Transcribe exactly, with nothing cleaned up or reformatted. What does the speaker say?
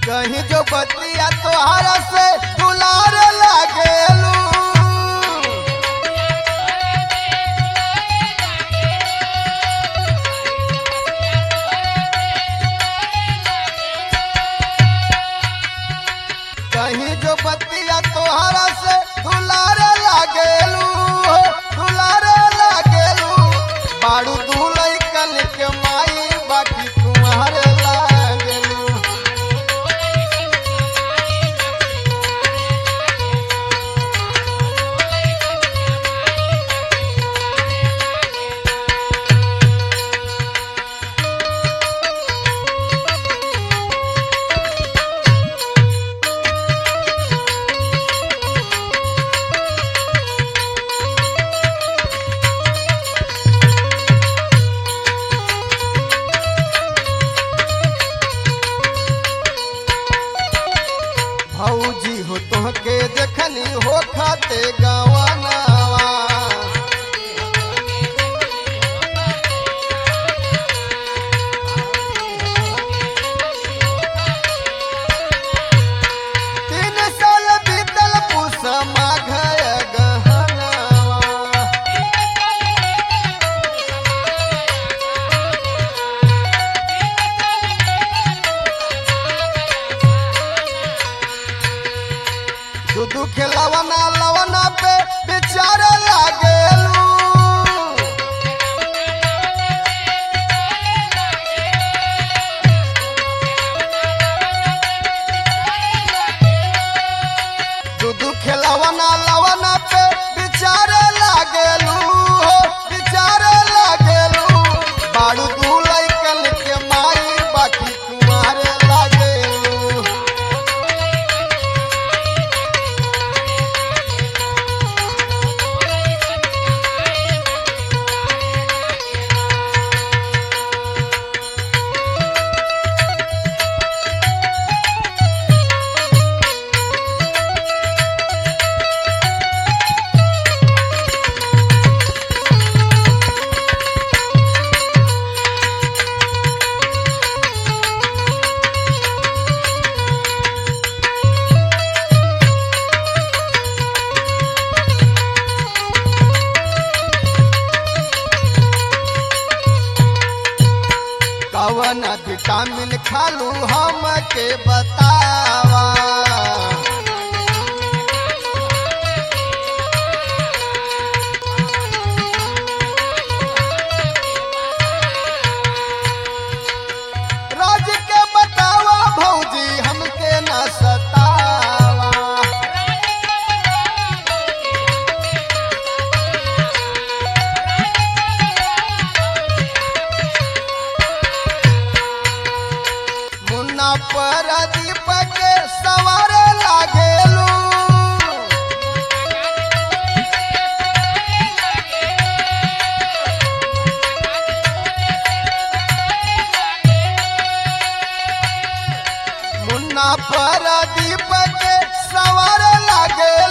कहीं जो बतिया तोहरा से दुलार लागेलू कहीं जो बतिया तोहरा से दुलार लागेलू दुलार लागेलू बाड़ू दूलई कल के माई बाकी तुम्हारे लागेलू भौजी हो तोहके देखनी हो खाते गवानावा तीन साल बीतल पुसमा घर गहनावा दूधू खिलवना लवना पे बेचार लागेलू दूधू खिलवना लवना पे बेचार लागेलू बेचार लागेलू बाड़ू दूलई कल के माई बाकी तुम्हारे लागेलू कवन विटामिन खालू हम के बतावा राज के बतावा भौजी हमके न सतावा मुन्ना पर दीपक सवार लागेलू मुन्ना पर दीपक सवार लागे